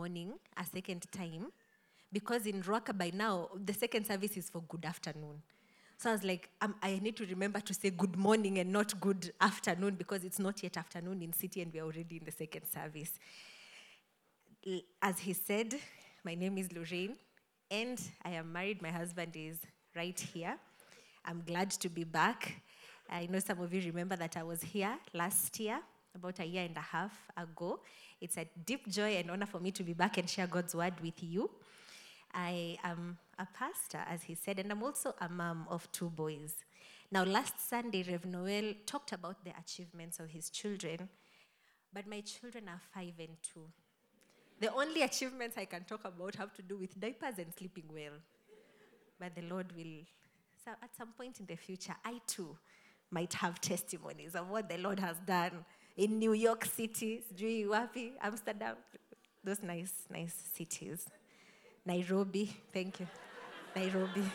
morning a second time because in Ruaka by now, the second service is for good afternoon. So I was like, I need to remember to say good morning and not good afternoon because it's not yet afternoon in city and we're already in the second service. As he said, my name is Lorraine and I am married. My husband is right here. I'm glad to be back. I know some of you remember that I was here last year, about a year and a half ago. It's a deep joy and honor for me to be back and share God's word with you. I am a pastor, as he said, and I'm also a mom of 2 boys. Now, last Sunday, Rev Noel talked about the achievements of his children, but my children are 5 and 2. The only achievements I can talk about have to do with diapers and sleeping well. But the Lord will, so at some point in the future, I too might have testimonies of what the Lord has done in New York City, Amsterdam, those nice cities. Nairobi, thank you. Nairobi.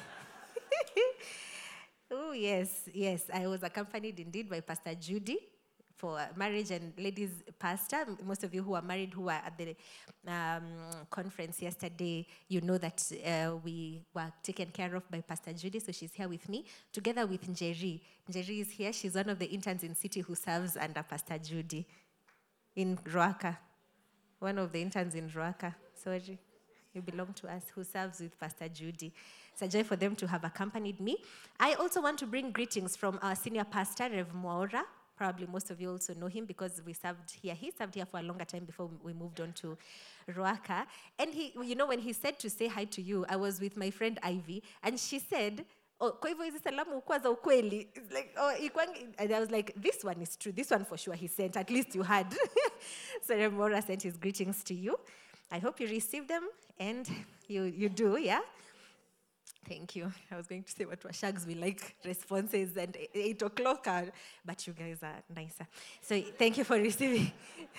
Oh, yes. I was accompanied indeed by Pastor Judy for marriage and ladies pastor. Most of you who are married who were at the conference yesterday, you know that we were taken care of by Pastor Judy, so she's here with me, together with Njeri. Njeri is here. She's one of the interns in City who serves under Pastor Judy in Ruaka. One of the interns in Ruaka. Sorry. You belong to us, who serves with Pastor Judy. It's a joy for them to have accompanied me. I also want to bring greetings from our senior pastor, Rev Mwaura. Probably most of you also know him because we served here. He served here for a longer time before we moved on to Ruaka. And he, when he said to say hi to you, I was with my friend Ivy, and she said, kwa hivyo hizi salamu ukuwa za ukweli. It's like, and I was like, this one is true. This one for sure he sent. At least you had. So Rev Mwaura sent his greetings to you. I hope you receive them, and you do, yeah? Thank you. I was going to say what shags we like responses and 8 o'clock, but you guys are nicer. So thank you for receiving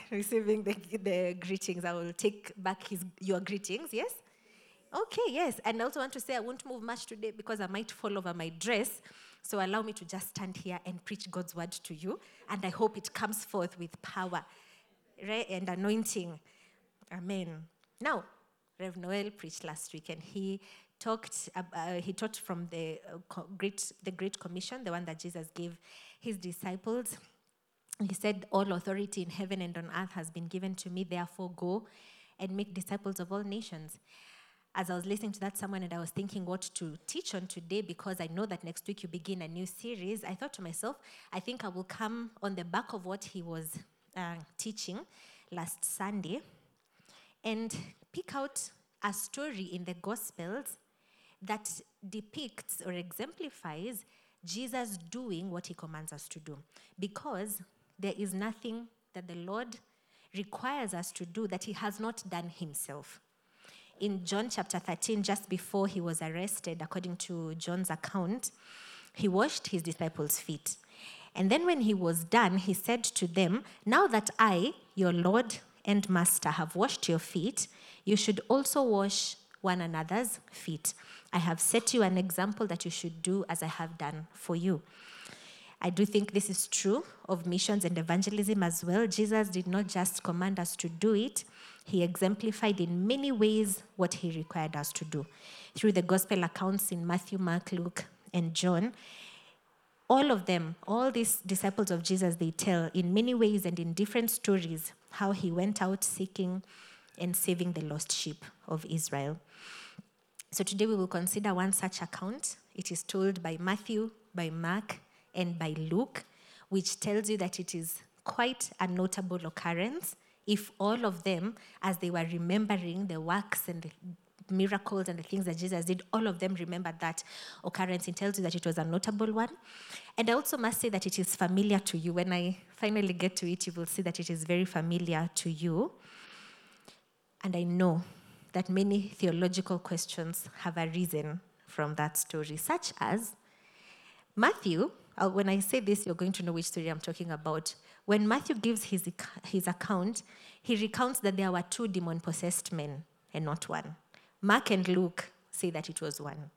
the greetings. I will take back your greetings, yes? Okay, yes. And I also want to say I won't move much today because I might fall over my dress. So allow me to just stand here and preach God's word to you. And I hope it comes forth with power, right, and anointing. Amen. Now, Rev Noel preached last week, and he taught from the Great Commission, the one that Jesus gave his disciples. He said, all authority in heaven and on earth has been given to me, therefore go and make disciples of all nations. As I was listening to that sermon and I was thinking what to teach on today, because I know that next week you begin a new series, I thought to myself, I think I will come on the back of what he was teaching last Sunday and pick out a story in the Gospels that depicts or exemplifies Jesus doing what he commands us to do. Because there is nothing that the Lord requires us to do that he has not done himself. In John chapter 13, just before he was arrested, according to John's account, he washed his disciples' feet. And then when he was done, he said to them, now that I, your Lord and Master, have washed your feet, you should also wash one another's feet. I have set you an example that you should do as I have done for you. I do think this is true of missions and evangelism as well. Jesus did not just command us to do it. He exemplified in many ways what he required us to do. Through the gospel accounts in Matthew, Mark, Luke, and John, all of them, all these disciples of Jesus, they tell in many ways and in different stories how he went out seeking and saving the lost sheep of Israel. So today we will consider one such account. It is told by Matthew, by Mark, and by Luke, which tells you that it is quite a notable occurrence if all of them, as they were remembering the works and the miracles and the things that Jesus did, all of them remembered that occurrence. It tells you that it was a notable one. And I also must say that it is familiar to you. When I finally get to it, you will see that it is very familiar to you. And I know that many theological questions have arisen from that story, such as Matthew. When I say this, you're going to know which story I'm talking about. When Matthew gives his account, he recounts that there were 2 demon-possessed men and not one. Mark and Luke say that it was one.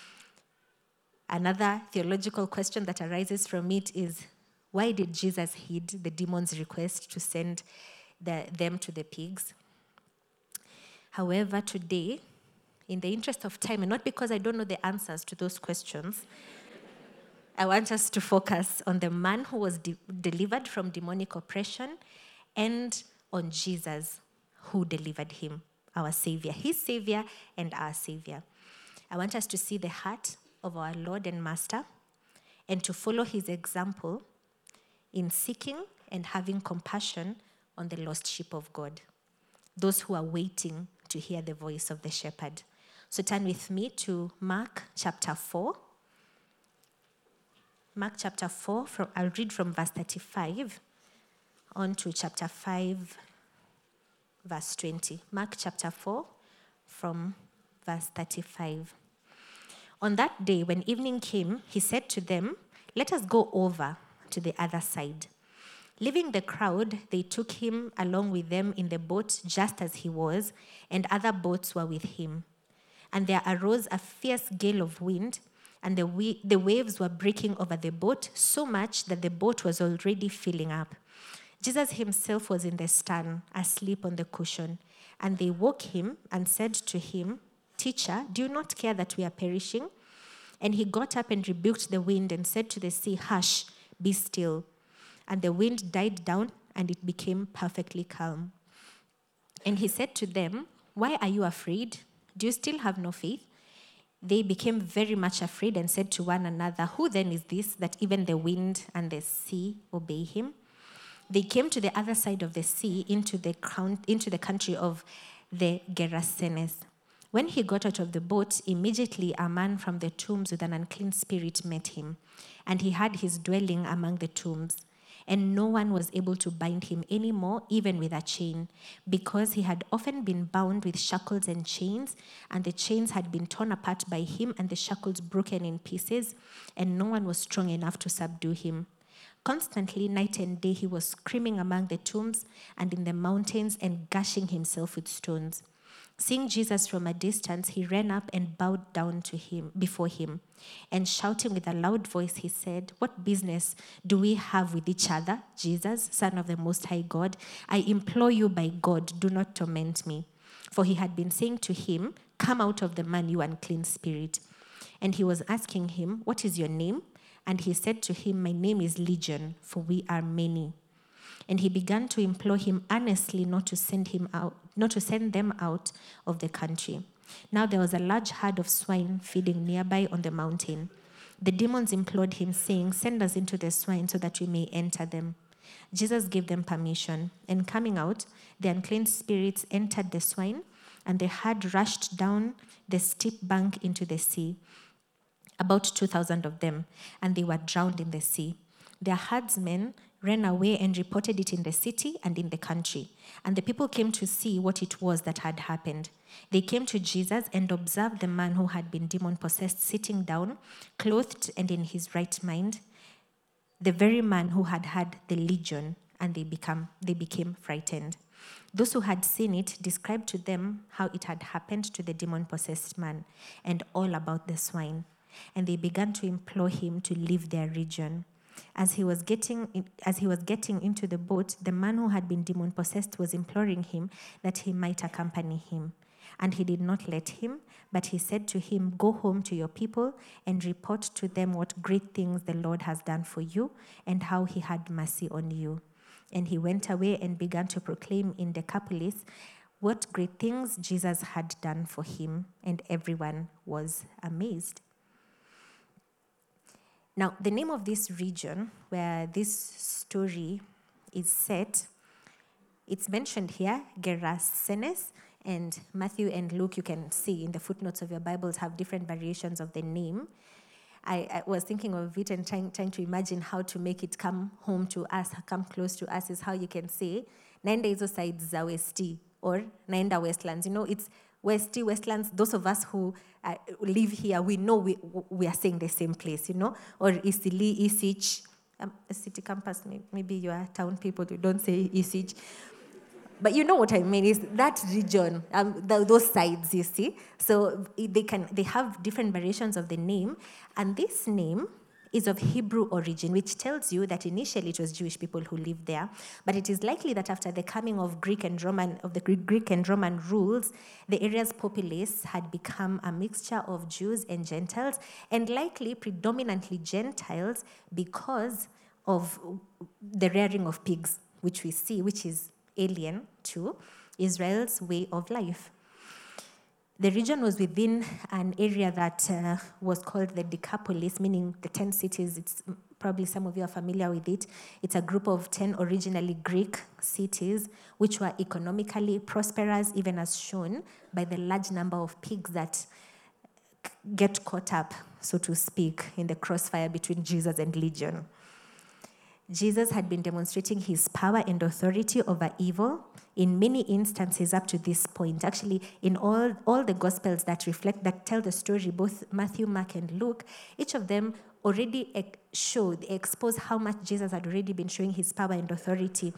Another theological question that arises from it is, why did Jesus heed the demon's request to send them to the pigs? However, today, in the interest of time, and not because I don't know the answers to those questions, I want us to focus on the man who was delivered from demonic oppression and on Jesus who delivered him, our Savior, his Savior and our Savior. I want us to see the heart of our Lord and Master and to follow his example in seeking and having compassion on the lost sheep of God, those who are waiting to hear the voice of the shepherd. So turn with me to Mark chapter 4. Mark chapter 4, I'll read from verse 35 on to chapter 5, verse 20. Mark chapter 4 from verse 35. On that day, when evening came, he said to them, "Let us go over to the other side." Leaving the crowd, they took him along with them in the boat just as he was, and other boats were with him. And there arose a fierce gale of wind, and the waves were breaking over the boat so much that the boat was already filling up. Jesus himself was in the stern, asleep on the cushion. And they woke him and said to him, "Teacher, do you not care that we are perishing?" And he got up and rebuked the wind and said to the sea, "Hush, be still." And the wind died down, and it became perfectly calm. And he said to them, "Why are you afraid? Do you still have no faith?" They became very much afraid and said to one another, "Who then is this that even the wind and the sea obey him?" They came to the other side of the sea into the country of the Gerasenes. When he got out of the boat, immediately a man from the tombs with an unclean spirit met him, and he had his dwelling among the tombs. And no one was able to bind him anymore, even with a chain, because he had often been bound with shackles and chains, and the chains had been torn apart by him and the shackles broken in pieces, and no one was strong enough to subdue him. Constantly, night and day, he was screaming among the tombs and in the mountains and gashing himself with stones. Seeing Jesus from a distance, he ran up and bowed down to him before him. And shouting with a loud voice, he said, "What business do we have with each other, Jesus, Son of the Most High God? I implore you by God, do not torment me." For he had been saying to him, "Come out of the man, you unclean spirit." And he was asking him, "What is your name?" And he said to him, "My name is Legion, for we are many." And he began to implore him earnestly not to send them out of the country. Now there was a large herd of swine feeding nearby on the mountain. The demons implored him, saying, "Send us into the swine so that we may enter them." Jesus gave them permission, and coming out, the unclean spirits entered the swine, and the herd rushed down the steep bank into the sea, about 2,000 of them, and they were drowned in the sea. Their herdsmen ran away and reported it in the city and in the country. And the people came to see what it was that had happened. They came to Jesus and observed the man who had been demon-possessed sitting down, clothed and in his right mind, the very man who had had the legion, and they became frightened. Those who had seen it described to them how it had happened to the demon-possessed man and all about the swine. And they began to implore him to leave their region. As he was getting into the boat, the man who had been demon-possessed was imploring him that he might accompany him. And he did not let him, but he said to him, "Go home to your people and report to them what great things the Lord has done for you and how he had mercy on you." And he went away and began to proclaim in Decapolis what great things Jesus had done for him, and everyone was amazed. Now, the name of this region where this story is set, it's mentioned here, Gerasenes, and Matthew and Luke, you can see in the footnotes of your Bibles, have different variations of the name. I was thinking of it and trying to imagine how to make it come home to us, come close to us, is how you can say, naenda hizo sides za Westi, or naenda Westlands. You know, it's Westlands, those of us who live here, we know we are saying the same place, you know, or Isili, Isich, city campus, maybe you are town people, you don't say Isich. But you know what I mean, is that region, those sides, you see. So they have different variations of the name, and this name is of Hebrew origin, which tells you that initially it was Jewish people who lived there, but it is likely that after the coming of Greek and Roman rules, the area's populace had become a mixture of Jews and Gentiles, and likely predominantly Gentiles because of the rearing of pigs, which we see, which is alien to Israel's way of life. The region was within an area that was called the Decapolis, meaning the 10 cities. It's probably some of you are familiar with it. It's a group of 10 originally Greek cities, which were economically prosperous, even as shown by the large number of pigs that get caught up, so to speak, in the crossfire between Jesus and Legion. Jesus had been demonstrating his power and authority over evil in many instances up to this point. Actually, in all the Gospels that tell the story, both Matthew, Mark, and Luke, each of them already expose how much Jesus had already been showing his power and authority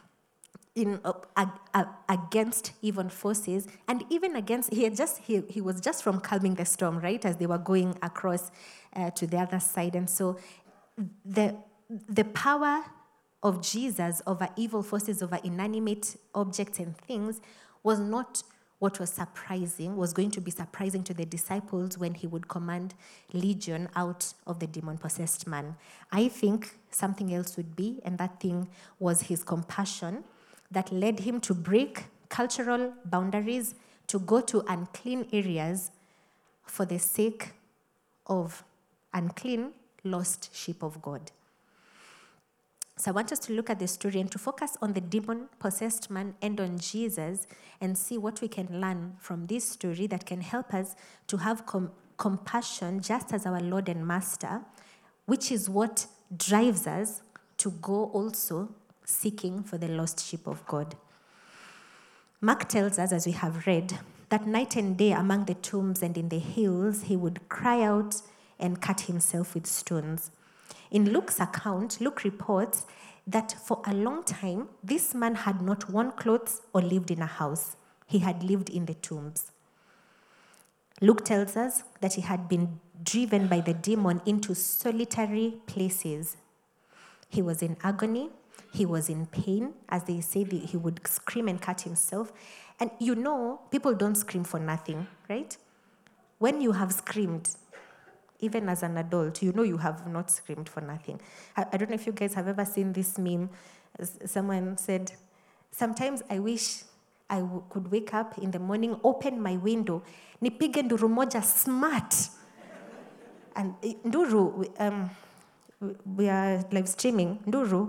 against evil forces, and even against, he was just from calming the storm, right, as they were going across to the other side. And so the power of Jesus over evil forces, over inanimate objects and things, was not what was going to be surprising to the disciples when he would command Legion out of the demon-possessed man. I think something else would be, and that thing was his compassion that led him to break cultural boundaries, to go to unclean areas for the sake of unclean, lost sheep of God. So I want us to look at the story and to focus on the demon-possessed man and on Jesus and see what we can learn from this story that can help us to have compassion just as our Lord and Master, which is what drives us to go also seeking for the lost sheep of God. Mark tells us, as we have read, that night and day among the tombs and in the hills, he would cry out and cut himself with stones. In Luke's account, Luke reports that for a long time, this man had not worn clothes or lived in a house. He had lived in the tombs. Luke tells us that he had been driven by the demon into solitary places. He was in agony. He was in pain. As they say, he would scream and cut himself. And you know, people don't scream for nothing, right? When you have screamed, even as an adult, you know you have not screamed for nothing. I don't know if you guys have ever seen this meme. Someone said, sometimes I wish I could wake up in the morning, open my window, nipige nduru moja smart. And nduru, we are live streaming, nduru.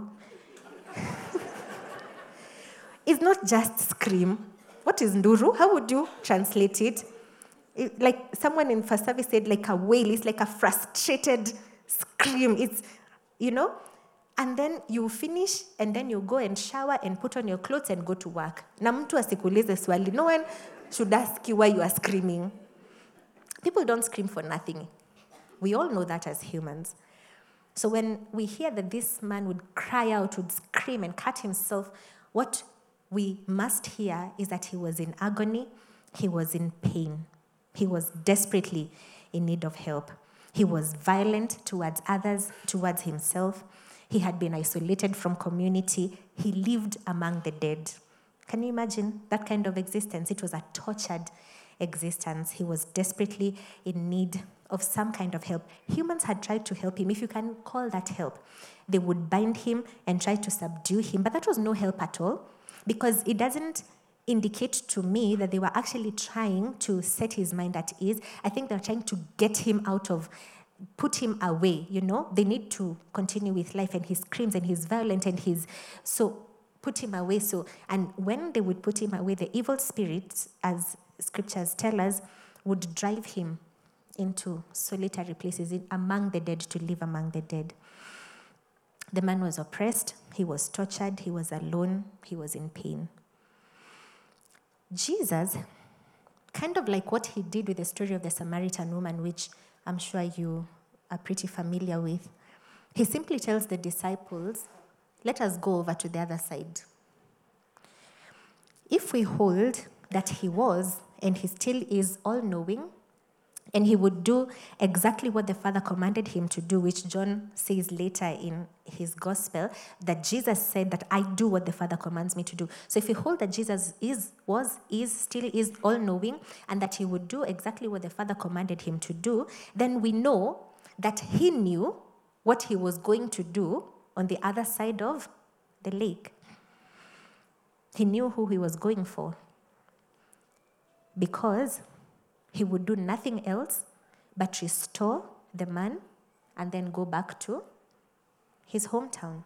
It's not just scream. What is nduru? How would you translate it? Like someone in first service said, like a wail. It's like a frustrated scream. It's, and then you finish and then you go and shower and put on your clothes and go to work. Na mtu asikuulize swali. No one should ask you why you are screaming. People don't scream for nothing. We all know that as humans. So when we hear that this man would cry out, would scream and cut himself, what we must hear is that he was in agony, he was in pain. He was desperately in need of help. He was violent towards others, towards himself. He had been isolated from community. He lived among the dead. Can you imagine that kind of existence? It was a tortured existence. He was desperately in need of some kind of help. Humans had tried to help him, if you can call that help. They would bind him and try to subdue him, but that was no help at all, because it doesn't indicate to me that they were actually trying to set his mind at ease. I think they were trying to get him put him away, They need to continue with life, and he screams and he's violent and so put him away. And when they would put him away, the evil spirits, as scriptures tell us, would drive him into solitary places among the dead, to live among the dead. The man was oppressed, he was tortured, he was alone, he was in pain. Jesus, kind of like what he did with the story of the Samaritan woman, which I'm sure you are pretty familiar with, he simply tells the disciples, let us go over to the other side. If we hold that he was, and he still is, all-knowing, And he would do exactly what the Father commanded him to do, which John says later in his gospel, that Jesus said that I do what the Father commands me to do. So if we hold that Jesus still is all-knowing, and that he would do exactly what the Father commanded him to do, then we know that he knew what he was going to do on the other side of the lake. He knew who he was going for, because he would do nothing else but restore the man and then go back to his hometown.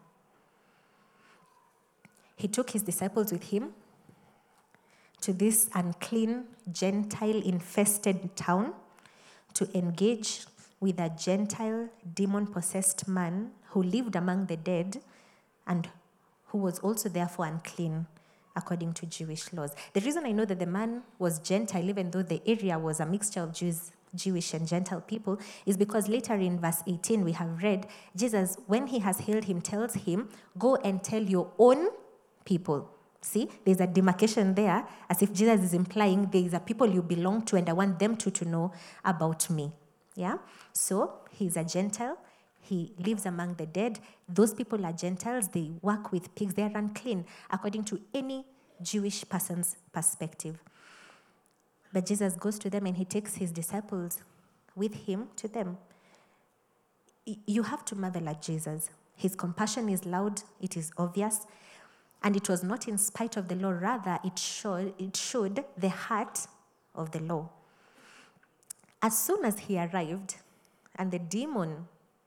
He took his disciples with him to this unclean, Gentile-infested town to engage with a Gentile, demon-possessed man who lived among the dead and who was also therefore unclean according to Jewish laws. The reason I know that the man was Gentile, even though the area was a mixture of Jewish and Gentile people, is because later in verse 18 we have read, Jesus, when he has healed him, tells him, go and tell your own people. See, there's a demarcation there, as if Jesus is implying there is a people you belong to and I want them to know about me. Yeah? So he's a Gentile. He lives among the dead. Those people are Gentiles. They work with pigs. They are unclean, according to any Jewish person's perspective. But Jesus goes to them and he takes his disciples with him to them. You have to marvel at Jesus. His compassion is loud. It is obvious. And it was not in spite of the law. Rather, it showed the heart of the law. As soon as he arrived, and the demons,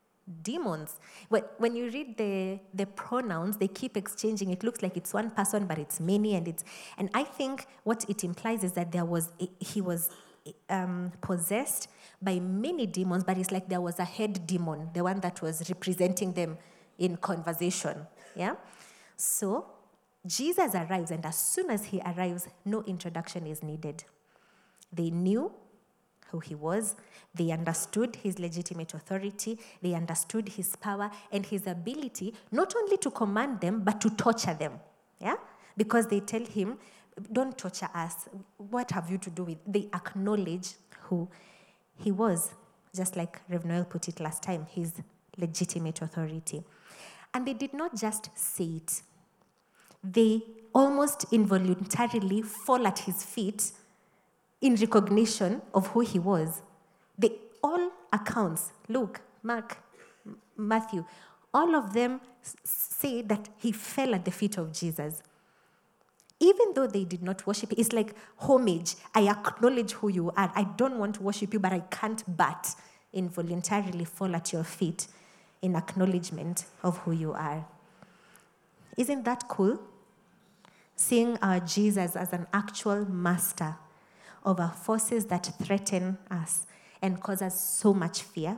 when you read the pronouns, they keep exchanging. It looks like it's one person, but it's many, and I think what it implies is that he was possessed by many demons, but it's like there was a head demon, the one that was representing them in conversation. Yeah. So Jesus arrives, and as soon as he arrives, no introduction is needed. They knew who he was. They understood his legitimate authority. They understood his power and his ability not only to command them, but to torture them. Yeah? Because they tell him, don't torture us. What have you to do with? They acknowledge who he was, just like Rev Noel put it last time, his legitimate authority. And they did not just say it. They almost involuntarily fall at his feet in recognition of who he was. All accounts, Luke, Mark, Matthew, all of them say that he fell at the feet of Jesus. Even though they did not worship him, it's like homage. I acknowledge who you are. I don't want to worship you, but I can't but involuntarily fall at your feet in acknowledgement of who you are. Isn't that cool? Seeing our Jesus as an actual master over forces that threaten us and cause us so much fear.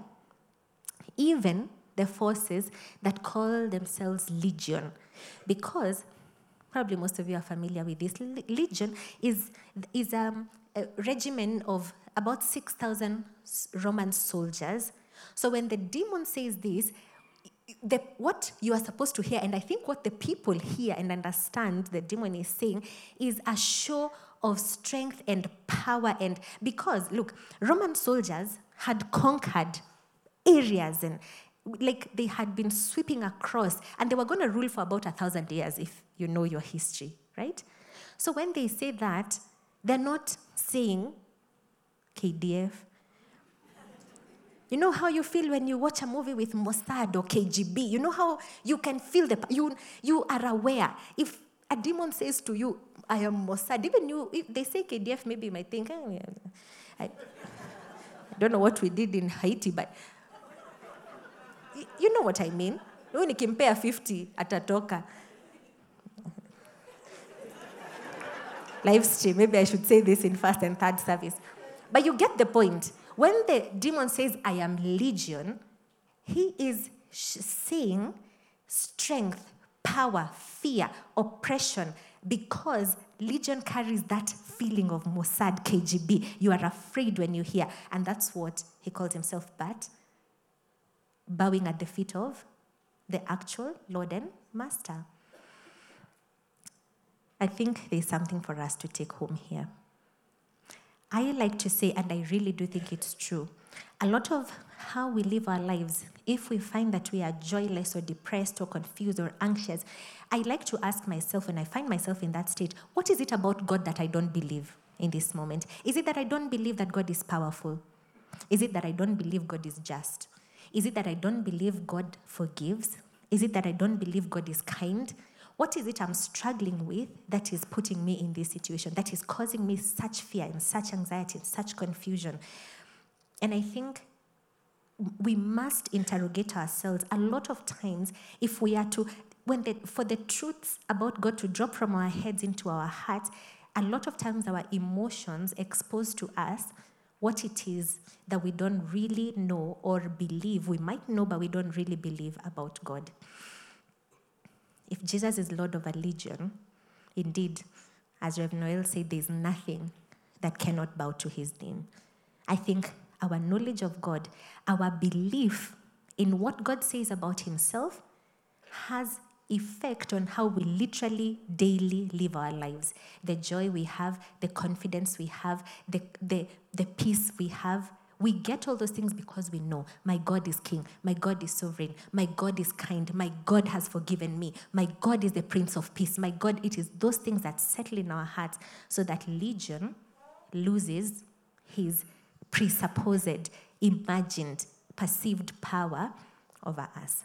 Even the forces that call themselves Legion. Because, probably most of you are familiar with this, Legion is a regiment of about 6,000 Roman soldiers. So when the demon says this, what you are supposed to hear, and I think what the people hear and understand the demon is saying, is a show of strength and power. And because, look, Roman soldiers had conquered areas and they had been sweeping across, and they were going to rule for about 1,000 years if you know your history, right? So when they say that, they're not saying KDF. You know how you feel when you watch a movie with Mossad or KGB? You know how you can feel you are aware. If a demon says to you, I am Mossad, even if they say KDF, maybe you might think, I don't know what we did in Haiti, but you know what I mean. When you compare 50 atatoka. Live stream, maybe I should say this in first and third service. But you get the point. When the demon says, I am Legion, he is saying strength, power, fear, oppression, because Legion carries that feeling of Mossad, KGB. You are afraid when you hear. And that's what he called himself, but bowing at the feet of the actual Lord and Master. I think there's something for us to take home here. I like to say, and I really do think it's true, a lot of how we live our lives, if we find that we are joyless or depressed or confused or anxious, I like to ask myself when I find myself in that state, what is it about God that I don't believe in this moment? Is it that I don't believe that God is powerful? Is it that I don't believe God is just? Is it that I don't believe God forgives? Is it that I don't believe God is kind? What is it I'm struggling with that is putting me in this situation, that is causing me such fear and such anxiety and such confusion? And I think we must interrogate ourselves. A lot of times, if we are to, for the truths about God to drop from our heads into our hearts, a lot of times our emotions expose to us what it is that we don't really know or believe. We might know, but we don't really believe about God. If Jesus is Lord of a legion, indeed, as Rev Noel said, there's nothing that cannot bow to his name. I think our knowledge of God, our belief in what God says about himself has effect on how we literally daily live our lives. The joy we have, the confidence we have, the peace we have. We get all those things because we know my God is king, my God is sovereign, my God is kind, my God has forgiven me, my God is the Prince of Peace, my God, it is those things that settle in our hearts so that legion loses his presupposed, imagined, perceived power over us.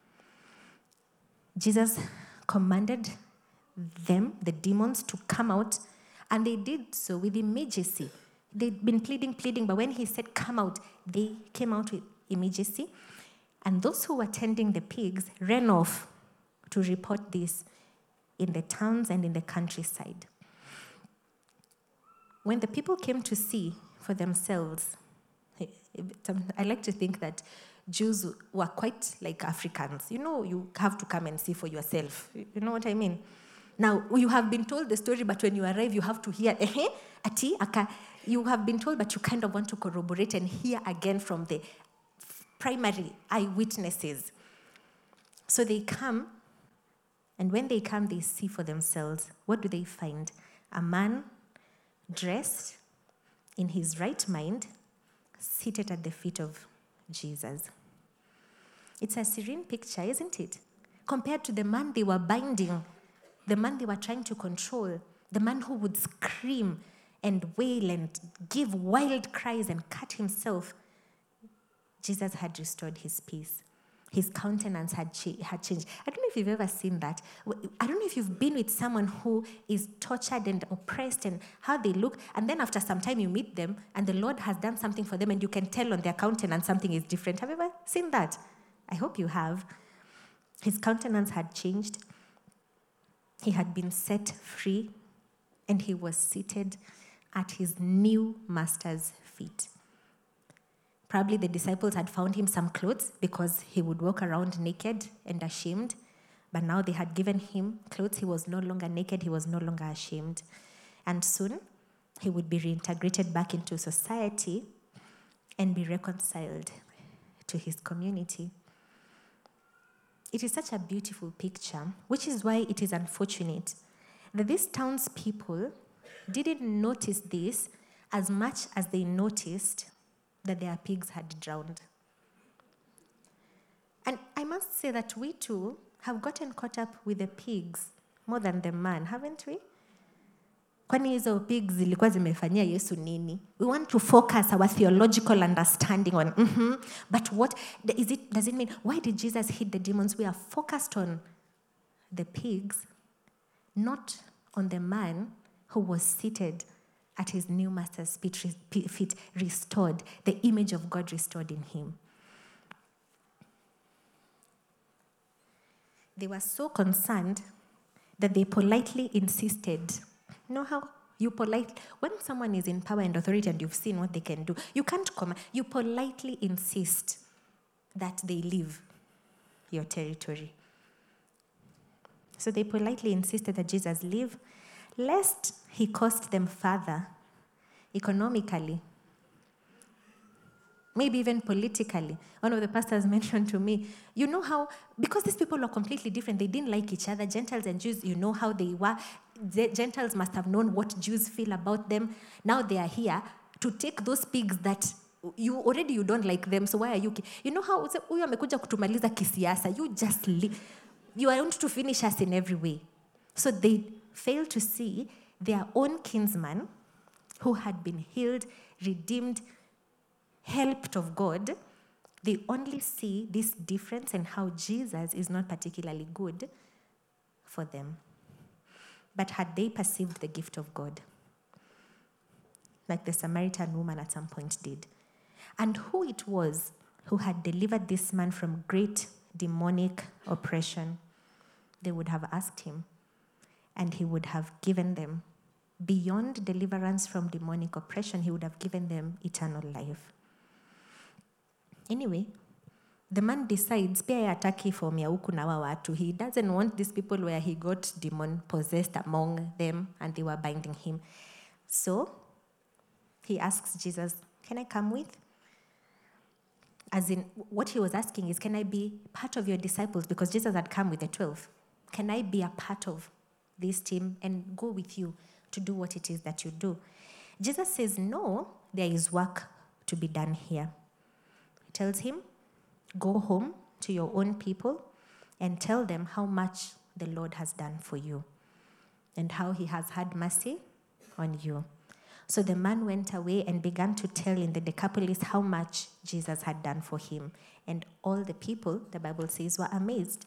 Jesus commanded them, the demons, to come out, and they did so with immediacy. They'd been pleading, but when he said, come out, they came out with immediacy. And those who were tending the pigs ran off to report this in the towns and in the countryside. When the people came to see for themselves, I like to think that Jews were quite like Africans. You know, you have to come and see for yourself. You know what I mean? Now, you have been told the story, but when you arrive, you have to hear, ati, aka. You have been told, but you kind of want to corroborate and hear again from the primary eyewitnesses. So they come, and when they come, they see for themselves. What do they find? A man dressed in his right mind, seated at the feet of Jesus. It's a serene picture, isn't it? Compared to the man they were binding, the man they were trying to control, the man who would scream and wail and give wild cries and cut himself. Jesus had restored his peace. His countenance had changed. I don't know if you've ever seen that. I don't know if you've been with someone who is tortured and oppressed and how they look, and then after some time you meet them and the Lord has done something for them and you can tell on their countenance something is different. Have you ever seen that? I hope you have. His countenance had changed. He had been set free and he was seated at his new master's feet. Probably the disciples had found him some clothes because he would walk around naked and ashamed. But now they had given him clothes. He was no longer naked. He was no longer ashamed. And soon he would be reintegrated back into society and be reconciled to his community. It is such a beautiful picture, which is why it is unfortunate that these townspeople didn't notice this as much as they noticed that their pigs had drowned. And I must say that we too have gotten caught up with the pigs more than the man, haven't we? Kwani hizo pigs zilikuwa zimefanyia Yesu nini? We want to focus our theological understanding on, but what does it mean? Why did Jesus hit the demons? We are focused on the pigs, not on the man who was seated at his new master's feet, restored, the image of God restored in him. They were so concerned that they politely insisted. You know how when someone is in power and authority and you've seen what they can do, you can't come, you politely insist that they leave your territory. So they politely insisted that Jesus leave, lest he cost them further, economically, maybe even politically. One of the pastors mentioned to me, you know how, because these people are completely different, they didn't like each other, Gentiles and Jews, you know how they were. The Gentiles must have known what Jews feel about them. Now they are here. to take those pigs that you don't like them, so why are you you know how huyu amekuja kutumaliza kisiasa, you just you want to finish us in every way. So they failed to see their own kinsman who had been healed, redeemed, helped of God. They only see this difference and how Jesus is not particularly good for them. But had they perceived the gift of God, like the Samaritan woman at some point did, and who it was who had delivered this man from great demonic oppression, they would have asked him, and he would have given them, beyond deliverance from demonic oppression, he would have given them eternal life. Anyway, the man decides, pia yeye hataki form ya huku na wa watu. He doesn't want these people where he got demon possessed among them and they were binding him. So he asks Jesus, can I come with? As in, what he was asking is, can I be part of your disciples? Because Jesus had come with the 12. Can I be a part of this team and go with you to do what it is that you do? Jesus says, no, there is work to be done here. He tells him, go home to your own people and tell them how much the Lord has done for you and how he has had mercy on you. So the man went away and began to tell in the Decapolis how much Jesus had done for him. And all the people, the Bible says, were amazed.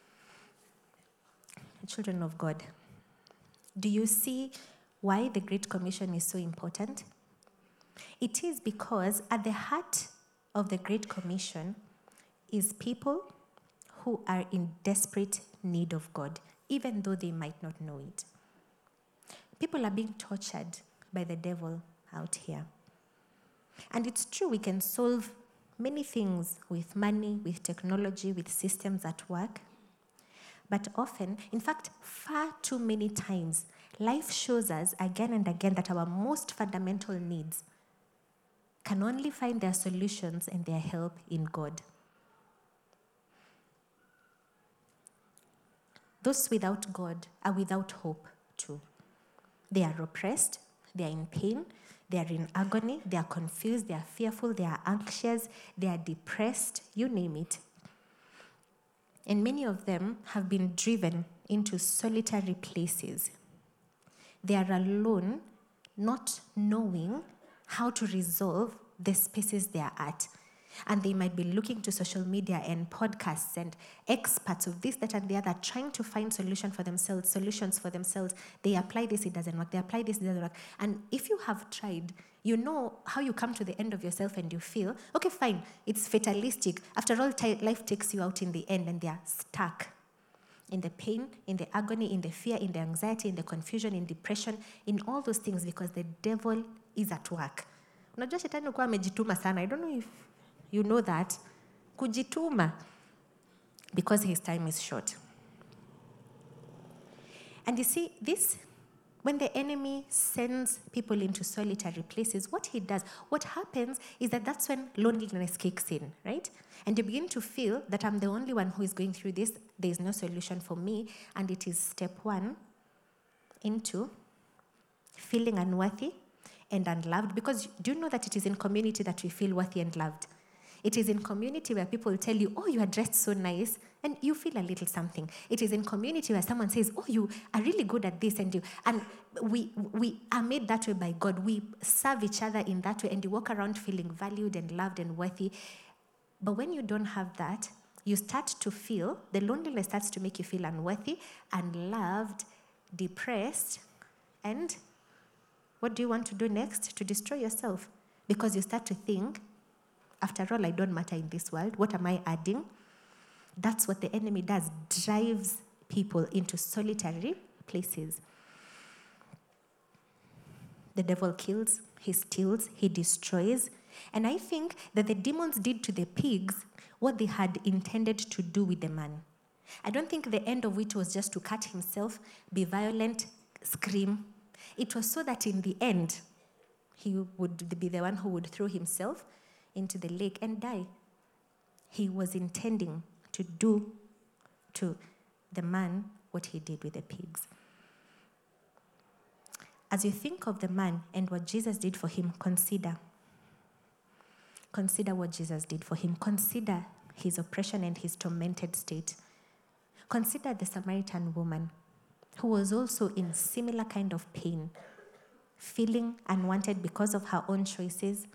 Children of God, do you see why the Great Commission is so important? It is because at the heart of the Great Commission is people who are in desperate need of God, even though they might not know it. People are being tortured by the devil out here. And it's true, we can solve many things with money, with technology, with systems at work. But often, in fact, far too many times, life shows us again and again that our most fundamental needs can only find their solutions and their help in God. Those without God are without hope too. They are oppressed, they are in pain, they are in agony, they are confused, they are fearful, they are anxious, they are depressed, you name it. And many of them have been driven into solitary places. They are alone, not knowing how to resolve the spaces they are at. And they might be looking to social media and podcasts and experts of this, that, and the other, trying to find solutions for themselves. They apply this, it doesn't work. They apply this, it doesn't work. And if you have tried, you know how you come to the end of yourself and you feel, okay, fine, it's fatalistic. After all, life takes you out in the end, and they are stuck in the pain, in the agony, in the fear, in the anxiety, in the confusion, in depression, in all those things, because the devil is at work. Unajua shetani ukuwa amejituma sana. I don't know if you know that. Kujituma. Because his time is short. And you see, this, when the enemy sends people into solitary places, what happens is that's when loneliness kicks in, right? And you begin to feel that I'm the only one who is going through this. There is no solution for me. And it is step one into feeling unworthy and unloved. Because do you know that it is in community that we feel worthy and loved? It is in community where people tell you, oh, you are dressed so nice, and you feel a little something. It is in community where someone says, oh, you are really good at this, and we are made that way by God. We serve each other in that way, and you walk around feeling valued and loved and worthy. But when you don't have that, you start to feel, the loneliness starts to make you feel unworthy, unloved, depressed, and what do you want to do next? To destroy yourself. Because you start to think, after all, I don't matter in this world. What am I adding? That's what the enemy does, drives people into solitary places. The devil kills, he steals, he destroys. And I think that the demons did to the pigs what they had intended to do with the man. I don't think the end of it was just to cut himself, be violent, scream. It was so that in the end, he would be the one who would throw himself into the lake and die. He was intending to do to the man what he did with the pigs. as you think of the man and what Jesus did for him, consider what Jesus did for him. Consider his oppression and his tormented state. Consider the Samaritan woman who was also in similar kind of pain, feeling unwanted because of her own choices.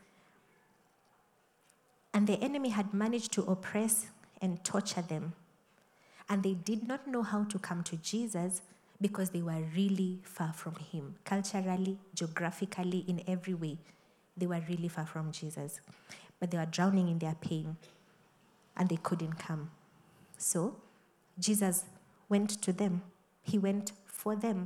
And the enemy had managed to oppress and torture them. And they did not know how to come to Jesus because they were really far from him. Culturally, geographically, in every way, they were really far from Jesus. But they were drowning in their pain and they couldn't come. So Jesus went to them. He went for them.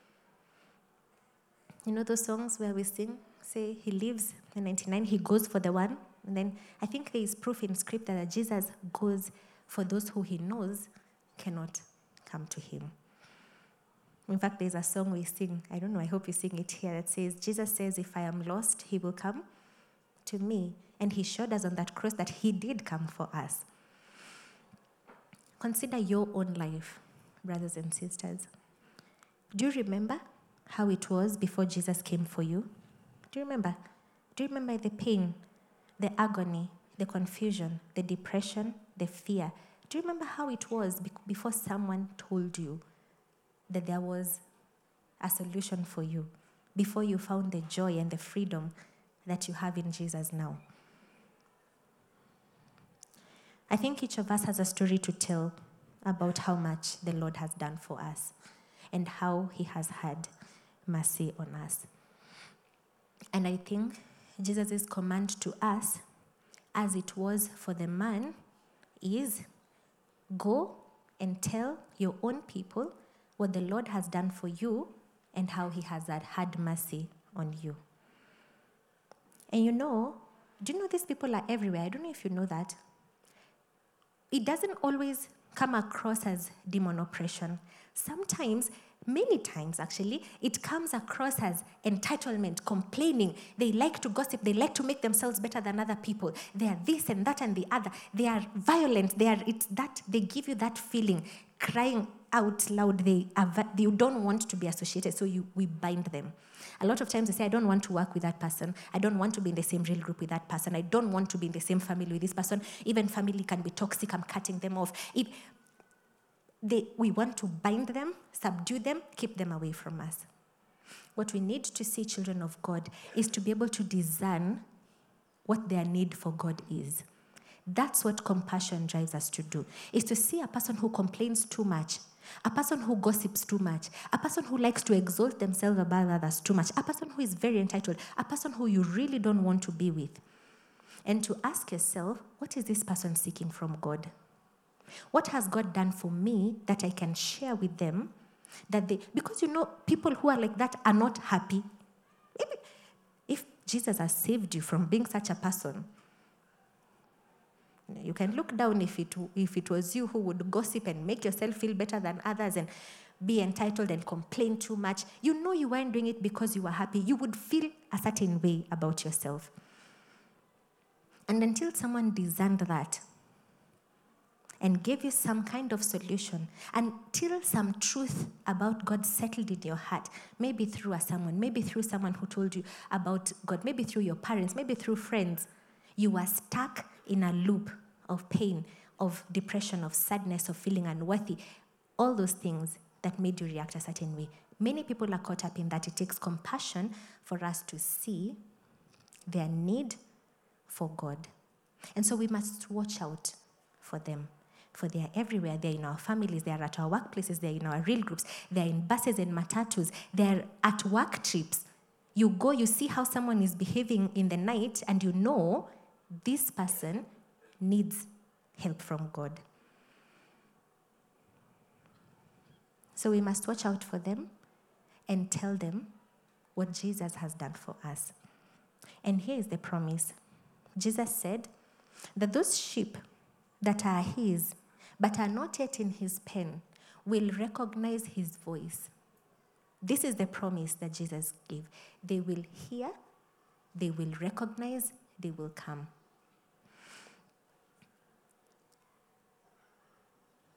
You know those songs where we sing, say, he leaves the 99, he goes for the one. And then I think there is proof in scripture that Jesus goes for those who he knows cannot come to him. In fact, there's a song we sing, I don't know, I hope you sing it here, that says, Jesus says, if I am lost, he will come to me. And he showed us on that cross that he did come for us. Consider your own life, brothers and sisters. Do you remember how it was before Jesus came for you? Do you remember? Do you remember the pain, the agony, the confusion, the depression, the fear? Do you remember how it was before someone told you that there was a solution for you, before you found the joy and the freedom that you have in Jesus now? I think each of us has a story to tell about how much the Lord has done for us and how he has had mercy on us. And I think Jesus' command to us, as it was for the man, is go and tell your own people what the Lord has done for you and how he has had mercy on you. And do you know these people are everywhere? I don't know if you know that. It doesn't always come across as demon oppression. Sometimes, many times actually, it comes across as entitlement, complaining. They like to gossip. They like to make themselves better than other people. They are this and that and the other. They are violent. They give you that feeling, crying out loud. You don't want to be associated, so we bind them. A lot of times they say, I don't want to work with that person. I don't want to be in the same real group with that person. I don't want to be in the same family with this person. Even family can be toxic. I'm cutting them off. We want to bind them, subdue them, keep them away from us. What we need to see, children of God, is to be able to discern what their need for God is. That's what compassion drives us to do, is to see a person who complains too much, a person who gossips too much, a person who likes to exalt themselves above others too much, a person who is very entitled, a person who you really don't want to be with. And to ask yourself, what is this person seeking from God? What has God done for me that I can share with them? Because people who are like that are not happy. If Jesus has saved you from being such a person, you can look down if it was you who would gossip and make yourself feel better than others and be entitled and complain too much. You weren't doing it because you were happy. You would feel a certain way about yourself. And until someone discerned that and gave you some kind of solution, until some truth about God settled in your heart, maybe through someone who told you about God, maybe through your parents, maybe through friends, you were stuck in a loop of pain, of depression, of sadness, of feeling unworthy, all those things that made you react a certain way. Many people are caught up in that. It takes compassion for us to see their need for God. And so we must watch out for them. For they are everywhere. They're in our families. They are at our workplaces. They're in our real groups. They're in buses and matatus. They're at work trips. You go, you see how someone is behaving in the night, and you know this person needs help from God. So we must watch out for them and tell them what Jesus has done for us. And here is the promise. Jesus said that those sheep that are his, but are not yet in his pen, will recognize his voice. This is the promise that Jesus gave. They will hear, they will recognize, they will come.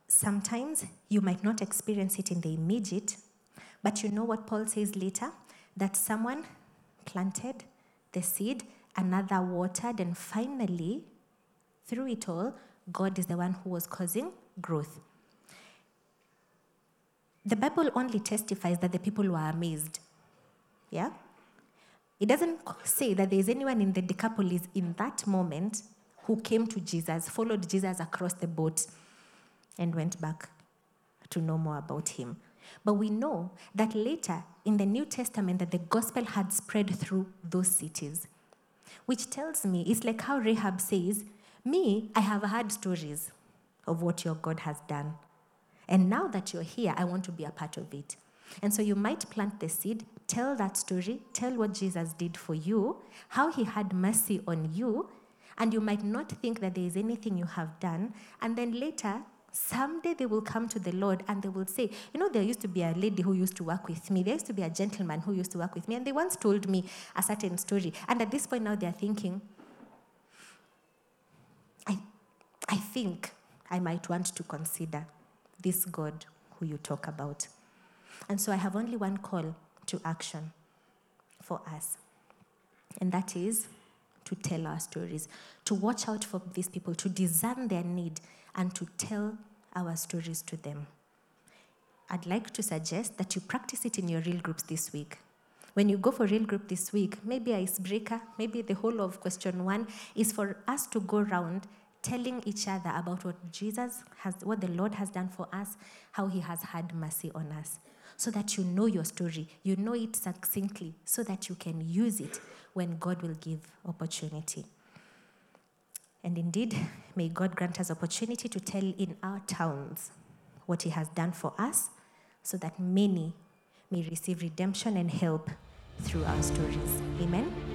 Sometimes you might not experience it in the immediate, but you know what Paul says later? that someone planted the seed, another watered, and finally, through it all, God is the one who was causing growth. The Bible only testifies that the people were amazed. Yeah? It doesn't say that there is anyone in the Decapolis in that moment who came to Jesus, followed Jesus across the boat, and went back to know more about him. But we know that later in the New Testament that the gospel had spread through those cities, which tells me, it's like how Rahab says, me, I have heard stories of what your God has done. And now that you're here, I want to be a part of it. And so you might plant the seed, tell that story, tell what Jesus did for you, how he had mercy on you, and you might not think that there is anything you have done. And then later, someday they will come to the Lord and they will say, you know, there used to be a lady who used to work with me. There used to be a gentleman who used to work with me. And they once told me a certain story. And at this point now they're thinking, I think I might want to consider this God who you talk about. And so I have only one call to action for us. And that is to tell our stories, to watch out for these people, to discern their need, and to tell our stories to them. I'd like to suggest that you practice it in your real groups this week. When you go for real group this week, maybe icebreaker, maybe the whole of question 1 is for us to go around telling each other about what the Lord has done for us, how he has had mercy on us, so that you know your story, you know it succinctly, so that you can use it when God will give opportunity. And indeed, may God grant us opportunity to tell in our towns what he has done for us, so that many may receive redemption and help through our stories. Amen.